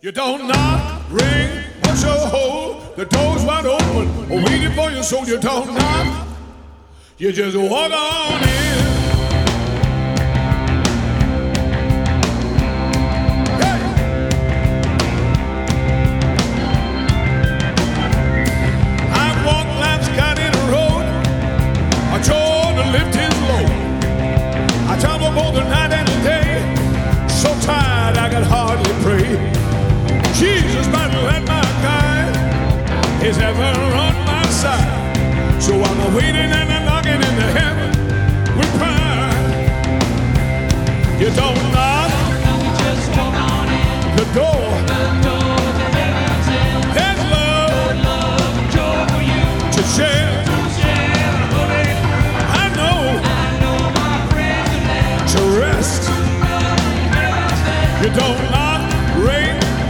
You don't knock, ring, or show hole. The door's wide open, waiting for you, so you don't knock. You just walk on in. Hey! I walk life's got in a road. I chose to lift his load. I travel both the night and the day. So tired I could hardly pray. Jesus might let my guide. He's ever on my side. So I'm waiting and I'm knocking into heaven with pride. You don't